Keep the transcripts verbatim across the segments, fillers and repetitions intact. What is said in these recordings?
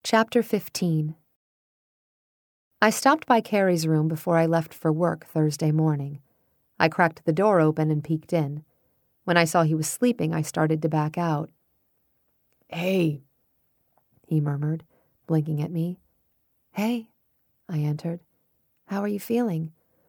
Chapter fifteen. I stopped by Carrie's room before I left for work Thursday morning. I cracked the door open and peeked in. When I saw he was sleeping, I started to back out. "Hey," he murmured, blinking at me. "Hey," I answered. "How are you feeling?"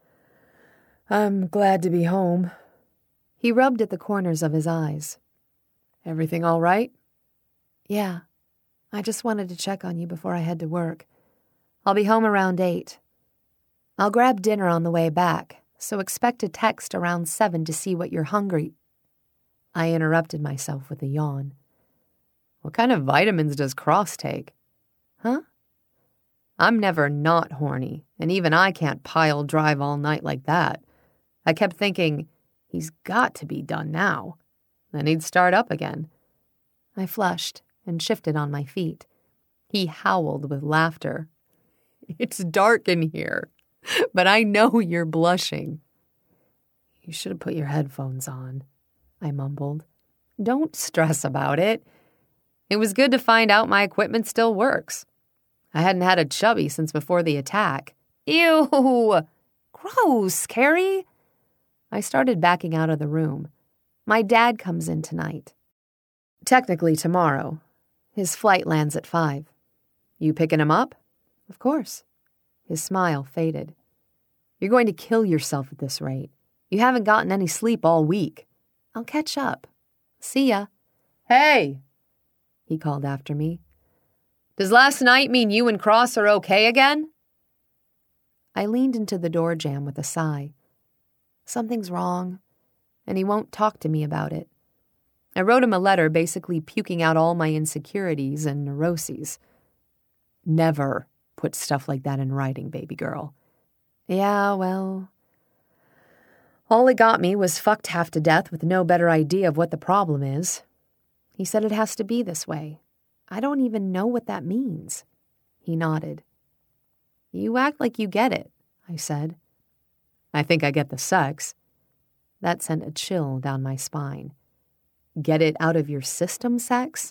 "I'm glad to be home." He rubbed at the corners of his eyes. "Everything all right?" "Yeah. I just wanted to check on you before I head to work. I'll be home around eight. I'll grab dinner on the way back, so expect a text around seven to see what you're hungry." I interrupted myself with a yawn. "What kind of vitamins does Cross take?" "Huh?" I'm never not horny, and even I can't pile drive all night like that. I kept thinking, he's got to be done now. Then he'd start up again. I flushed and shifted on my feet. He howled with laughter. "It's dark in here, but I know you're blushing." "You should have put your headphones on," I mumbled. "Don't stress about it. It was good to find out my equipment still works. I hadn't had a chubby since before the attack." "Ew! Gross, Carrie!" I started backing out of the room. "My dad comes in tonight." "Technically tomorrow. His flight lands at five. You picking him up?" "Of course." His smile faded. "You're going to kill yourself at this rate. You haven't gotten any sleep all week." "I'll catch up. See ya." "Hey!" he called after me. "Does last night mean you and Cross are okay again?" I leaned into the door jamb with a sigh. Something's wrong, and he won't talk to me about it. I wrote him a letter basically puking out all my insecurities and neuroses. Never put stuff like that in writing, baby girl. Yeah, well, all it got me was fucked half to death with no better idea of what the problem is. He said it has to be this way. I don't even know what that means. He nodded. "You act like you get it," I said. "I think I get the sex." That sent a chill down my spine. "Get it out of your system, sex?"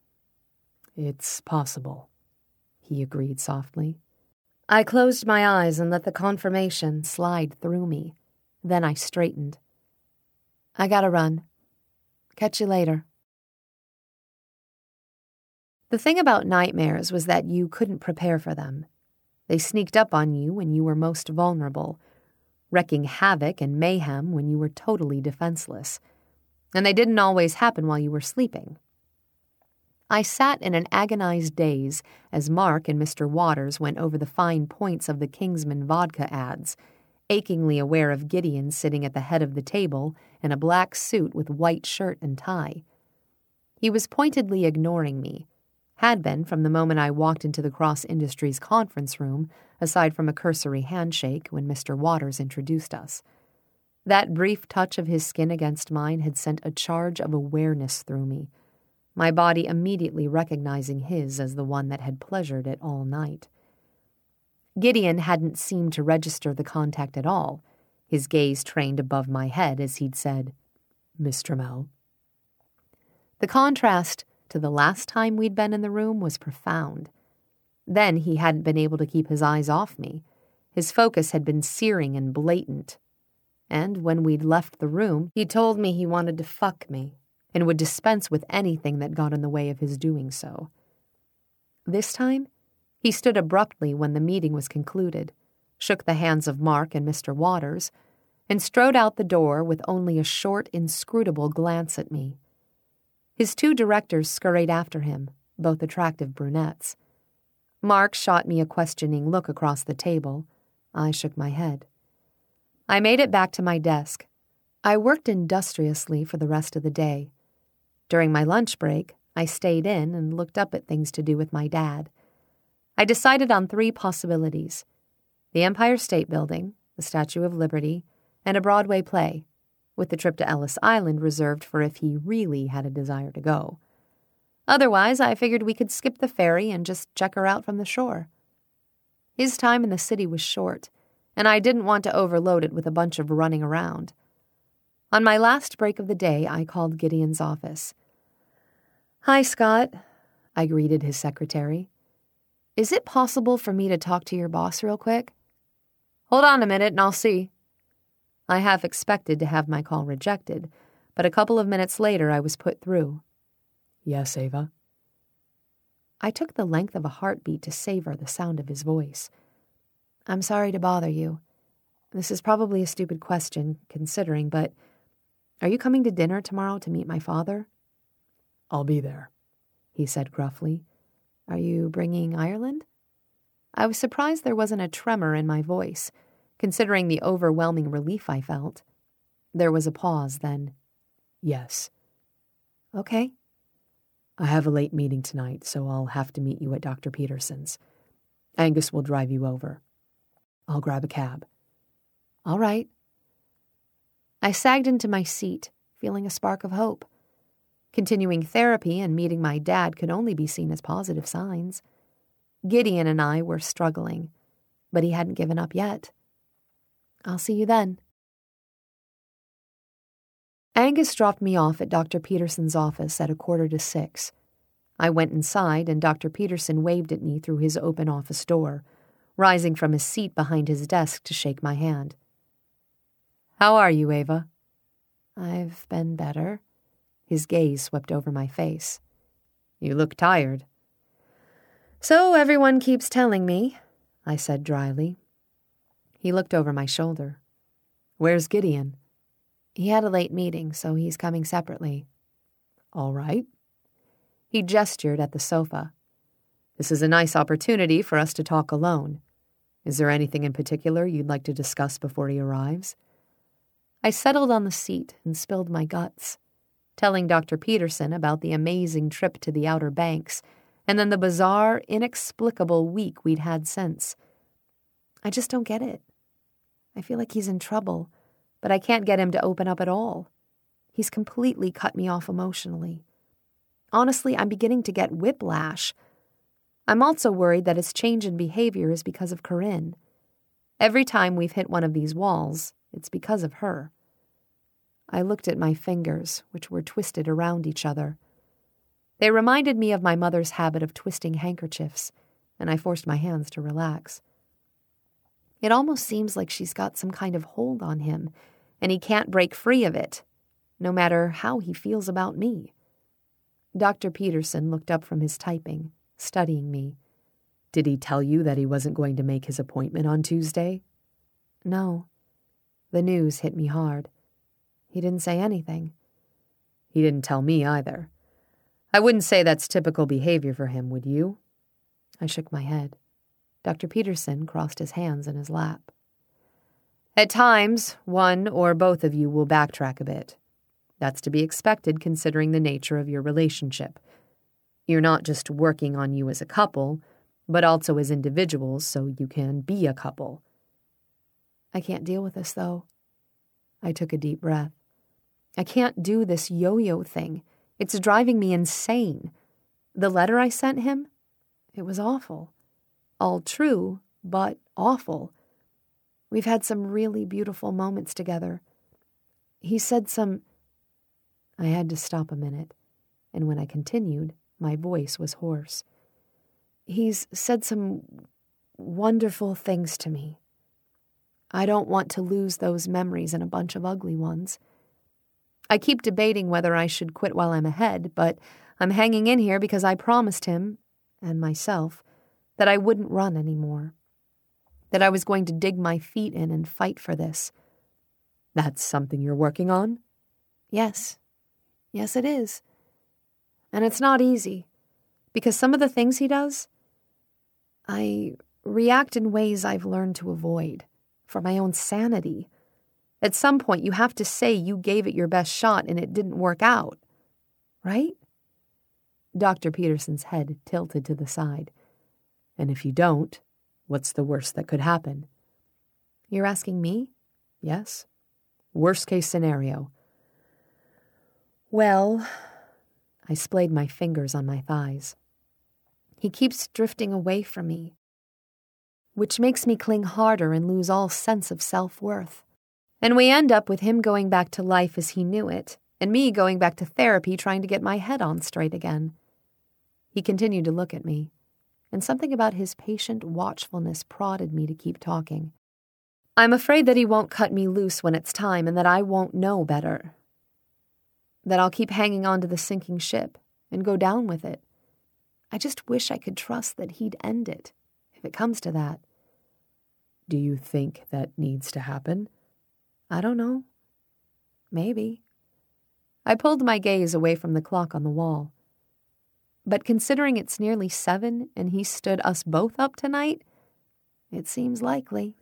"It's possible," he agreed softly. I closed my eyes and let the confirmation slide through me. Then I straightened. "I gotta run. Catch you later." The thing about nightmares was that you couldn't prepare for them. They sneaked up on you when you were most vulnerable, wreaking havoc and mayhem when you were totally defenseless. And they didn't always happen while you were sleeping. I sat in an agonized daze as Mark and Mister Waters went over the fine points of the Kingsman vodka ads, achingly aware of Gideon sitting at the head of the table in a black suit with white shirt and tie. He was pointedly ignoring me, had been from the moment I walked into the Cross Industries conference room, aside from a cursory handshake when Mister Waters introduced us. That brief touch of his skin against mine had sent a charge of awareness through me, my body immediately recognizing his as the one that had pleasured it all night. Gideon hadn't seemed to register the contact at all, his gaze trained above my head as he'd said, "Miss Trammell." The contrast to the last time we'd been in the room was profound. Then he hadn't been able to keep his eyes off me. His focus had been searing and blatant. And when we'd left the room, he told me he wanted to fuck me and would dispense with anything that got in the way of his doing so. This time, he stood abruptly when the meeting was concluded, shook the hands of Mark and Mister Waters, and strode out the door with only a short, inscrutable glance at me. His two directors scurried after him, both attractive brunettes. Mark shot me a questioning look across the table. I shook my head. I made it back to my desk. I worked industriously for the rest of the day. During my lunch break, I stayed in and looked up at things to do with my dad. I decided on three possibilities: the Empire State Building, the Statue of Liberty, and a Broadway play, with the trip to Ellis Island reserved for if he really had a desire to go. Otherwise, I figured we could skip the ferry and just check her out from the shore. His time in the city was short, and I didn't want to overload it with a bunch of running around. On my last break of the day, I called Gideon's office. "Hi, Scott," I greeted his secretary. Is it possible for me to talk to your boss real quick? Hold on a minute and I'll see. I half expected to have my call rejected, but a couple of minutes later I was put through. Yes, Ava. I took the length of a heartbeat to savor the sound of his voice. I'm sorry to bother you. This is probably a stupid question, considering, but are you coming to dinner tomorrow to meet my father? I'll be there, he said gruffly. Are you bringing Ireland? I was surprised there wasn't a tremor in my voice, considering the overwhelming relief I felt. There was a pause, then. Yes. Okay. I have a late meeting tonight, so I'll have to meet you at Doctor Peterson's. Angus will drive you over. I'll grab a cab. All right. I sagged into my seat, feeling a spark of hope. Continuing therapy and meeting my dad could only be seen as positive signs. Gideon and I were struggling, but he hadn't given up yet. I'll see you then. Angus dropped me off at Doctor Peterson's office at a quarter to six. I went inside, and Doctor Peterson waved at me through his open office door, rising from his seat behind his desk to shake my hand. How are you, Ava? I've been better. His gaze swept over my face. You look tired. So everyone keeps telling me, I said dryly. He looked over my shoulder. Where's Gideon? He had a late meeting, so he's coming separately. All right. He gestured at the sofa. This is a nice opportunity for us to talk alone. Is there anything in particular you'd like to discuss before he arrives? I settled on the seat and spilled my guts, telling Doctor Peterson about the amazing trip to the Outer Banks and then the bizarre, inexplicable week we'd had since. I just don't get it. I feel like he's in trouble, but I can't get him to open up at all. He's completely cut me off emotionally. Honestly, I'm beginning to get whiplash. I'm also worried that his change in behavior is because of Corinne. Every time we've hit one of these walls, it's because of her. I looked at my fingers, which were twisted around each other. They reminded me of my mother's habit of twisting handkerchiefs, and I forced my hands to relax. It almost seems like she's got some kind of hold on him, and he can't break free of it, no matter how he feels about me. Doctor Peterson looked up from his typing, studying me. Did he tell you that he wasn't going to make his appointment on Tuesday? No. The news hit me hard. He didn't say anything. He didn't tell me either. I wouldn't say that's typical behavior for him, would you? I shook my head. Doctor Peterson crossed his hands in his lap. At times, one or both of you will backtrack a bit. That's to be expected considering the nature of your relationship. You're not just working on you as a couple, but also as individuals so you can be a couple. I can't deal with this, though. I took a deep breath. I can't do this yo-yo thing. It's driving me insane. The letter I sent him? It was awful. All true, but awful. We've had some really beautiful moments together. He said some... I had to stop a minute, and when I continued, my voice was hoarse. He's said some wonderful things to me. I don't want to lose those memories in a bunch of ugly ones. I keep debating whether I should quit while I'm ahead, but I'm hanging in here because I promised him, and myself, that I wouldn't run anymore. That I was going to dig my feet in and fight for this. That's something you're working on? Yes. Yes, it is. And it's not easy, because some of the things he does, I react in ways I've learned to avoid, for my own sanity. At some point, you have to say you gave it your best shot and it didn't work out, right? Doctor Peterson's head tilted to the side. And if you don't, what's the worst that could happen? You're asking me? Yes. Worst case scenario. Well, I splayed my fingers on my thighs. He keeps drifting away from me, which makes me cling harder and lose all sense of self-worth. And we end up with him going back to life as he knew it, and me going back to therapy trying to get my head on straight again. He continued to look at me. and something about his patient watchfulness prodded me to keep talking. I'm afraid that he won't cut me loose when it's time and that I won't know better. That I'll keep hanging on to the sinking ship and go down with it. I just wish I could trust that he'd end it, if it comes to that. Do you think that needs to happen? I don't know. Maybe. I pulled my gaze away from the clock on the wall. But considering it's nearly seven and he stood us both up tonight, it seems likely.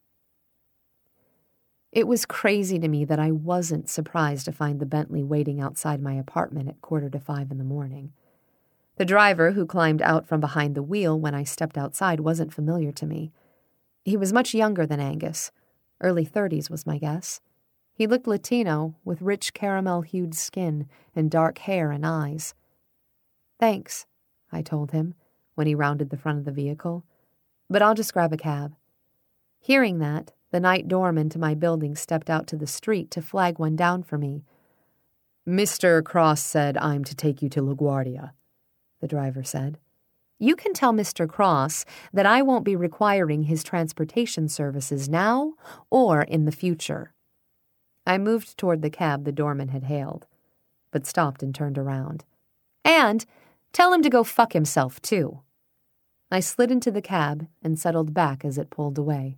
It was crazy to me that I wasn't surprised to find the Bentley waiting outside my apartment at quarter to five in the morning. The driver who climbed out from behind the wheel when I stepped outside wasn't familiar to me. He was much younger than Angus. Early thirties was my guess. He looked Latino, with rich caramel-hued skin and dark hair and eyes. Thanks, I told him, when he rounded the front of the vehicle. But I'll just grab a cab. Hearing that, the night doorman to my building stepped out to the street to flag one down for me. Mister Cross said I'm to take you to LaGuardia, the driver said. You can tell Mister Cross that I won't be requiring his transportation services now or in the future. I moved toward the cab the doorman had hailed, but stopped and turned around. And tell him to go fuck himself, too. I slid into the cab and settled back as it pulled away.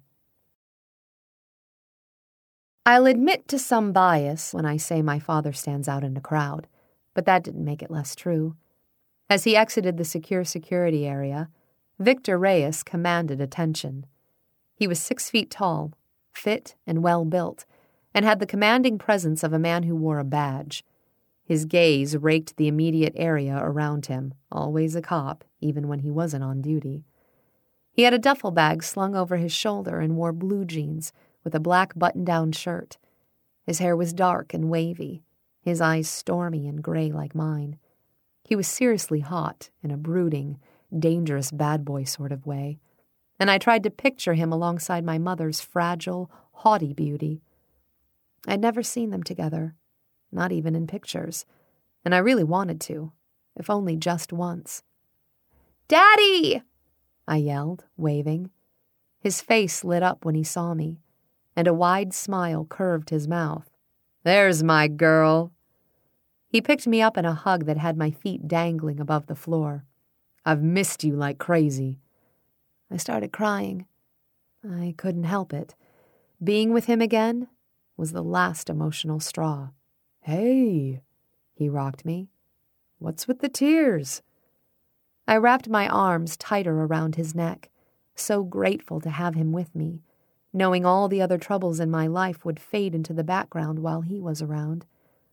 I'll admit to some bias when I say my father stands out in a crowd, but that didn't make it less true. As he exited the secure security area, Victor Reyes commanded attention. He was six feet tall, fit and well-built, and had the commanding presence of a man who wore a badge. His gaze raked the immediate area around him, always a cop, even when he wasn't on duty. He had a duffel bag slung over his shoulder and wore blue jeans with a black button-down shirt. His hair was dark and wavy, his eyes stormy and gray like mine. He was seriously hot in a brooding, dangerous bad boy sort of way, and I tried to picture him alongside my mother's fragile, haughty beauty. I'd never seen them together, not even in pictures, and I really wanted to, if only just once. "Daddy!" I yelled, waving. His face lit up when he saw me, and a wide smile curved his mouth. "There's my girl." He picked me up in a hug that had my feet dangling above the floor. "I've missed you like crazy." I started crying. I couldn't help it. Being with him again was the last emotional straw. "Hey," he rocked me. "What's with the tears?" I wrapped my arms tighter around his neck, so grateful to have him with me, knowing all the other troubles in my life would fade into the background while he was around.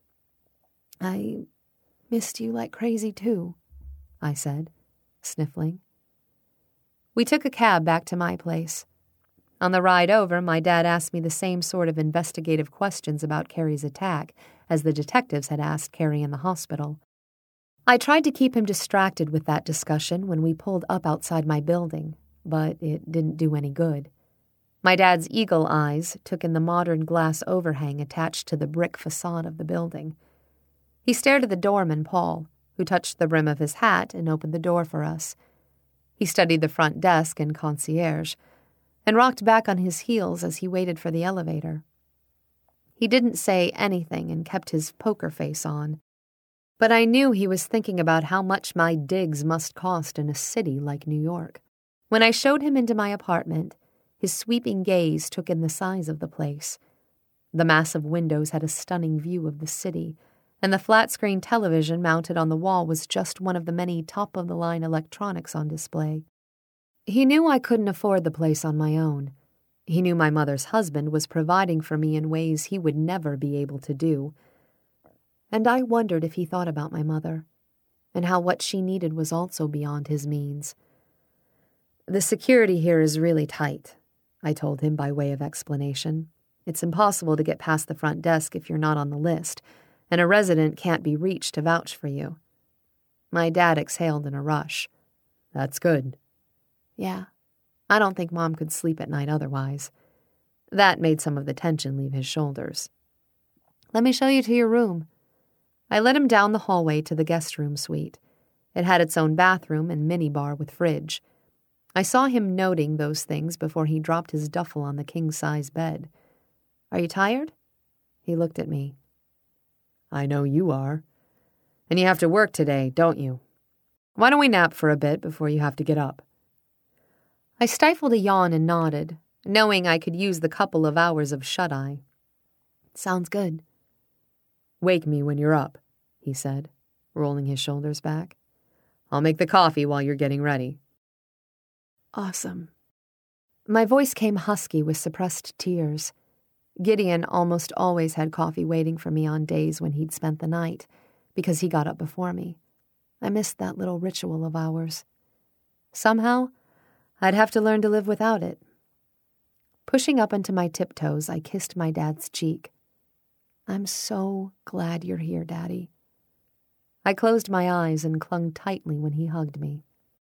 "I missed you like crazy, too," I said, sniffling. We took a cab back to my place. On the ride over, my dad asked me the same sort of investigative questions about Carrie's attack as the detectives had asked Carrie in the hospital. I tried to keep him distracted with that discussion when we pulled up outside my building, but it didn't do any good. My dad's eagle eyes took in the modern glass overhang attached to the brick facade of the building. He stared at the doorman, Paul, who touched the brim of his hat and opened the door for us. He studied the front desk and concierge, and rocked back on his heels as he waited for the elevator. He didn't say anything and kept his poker face on, but I knew he was thinking about how much my digs must cost in a city like New York. When I showed him into my apartment, his sweeping gaze took in the size of the place. The massive windows had a stunning view of the city, and the flat-screen television mounted on the wall was just one of the many top-of-the-line electronics on display. He knew I couldn't afford the place on my own. He knew my mother's husband was providing for me in ways he would never be able to do. And I wondered if he thought about my mother, and how what she needed was also beyond his means. "The security here is really tight," I told him by way of explanation. "It's impossible to get past the front desk if you're not on the list, and a resident can't be reached to vouch for you." My dad exhaled in a rush. "That's good." "Yeah, I don't think Mom could sleep at night otherwise." That made some of the tension leave his shoulders. "Let me show you to your room." I led him down the hallway to the guest room suite. It had its own bathroom and minibar with fridge. I saw him noting those things before he dropped his duffel on the king-size bed. "Are you tired?" He looked at me. "I know you are. And you have to work today, don't you? Why don't we nap for a bit before you have to get up?" I stifled a yawn and nodded, knowing I could use the couple of hours of shut-eye. "Sounds good." "Wake me when you're up," he said, rolling his shoulders back. "I'll make the coffee while you're getting ready." "Awesome." My voice came husky with suppressed tears. Gideon almost always had coffee waiting for me on days when he'd spent the night, because he got up before me. I missed that little ritual of ours. Somehow, I'd have to learn to live without it. Pushing up onto my tiptoes, I kissed my dad's cheek. "I'm so glad you're here, Daddy." I closed my eyes and clung tightly when he hugged me.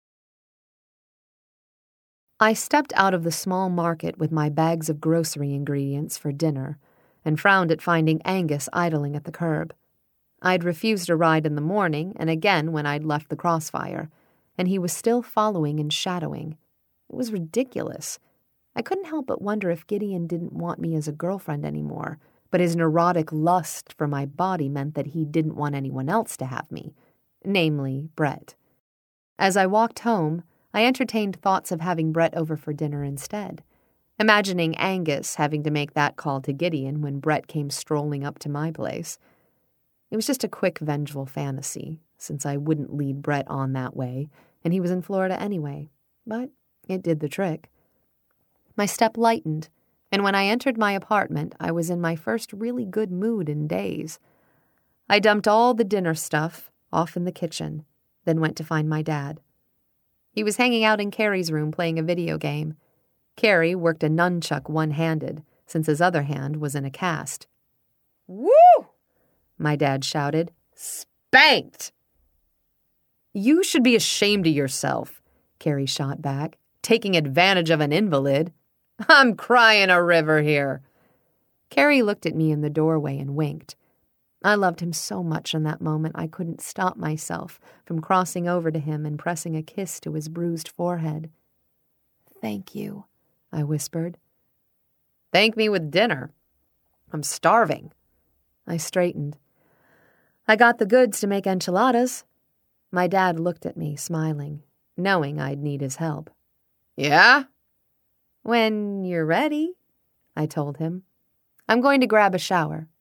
I stepped out of the small market with my bags of grocery ingredients for dinner and frowned at finding Angus idling at the curb. I'd refused a ride in the morning and again when I'd left the Crossfire, and he was still following and shadowing. It was ridiculous. I couldn't help but wonder if Gideon didn't want me as a girlfriend anymore, but his neurotic lust for my body meant that he didn't want anyone else to have me, namely Brett. As I walked home, I entertained thoughts of having Brett over for dinner instead, imagining Angus having to make that call to Gideon when Brett came strolling up to my place. It was just a quick, vengeful fantasy, since I wouldn't lead Brett on that way, and he was in Florida anyway, but it did the trick. My step lightened, and when I entered my apartment, I was in my first really good mood in days. I dumped all the dinner stuff off in the kitchen, then went to find my dad. He was hanging out in Carrie's room playing a video game. Carrie worked a nunchuck one-handed, since his other hand was in a cast. "Woo!" my dad shouted. "Spanked!" "You should be ashamed of yourself," Carrie shot back, "taking advantage of an invalid. I'm crying a river here." Carrie looked at me in the doorway and winked. I loved him so much in that moment I couldn't stop myself from crossing over to him and pressing a kiss to his bruised forehead. "Thank you," I whispered. "Thank me with dinner. I'm starving." I straightened. "I got the goods to make enchiladas." My dad looked at me, smiling, knowing I'd need his help. "Yeah?" "When you're ready," I told him. "I'm going to grab a shower."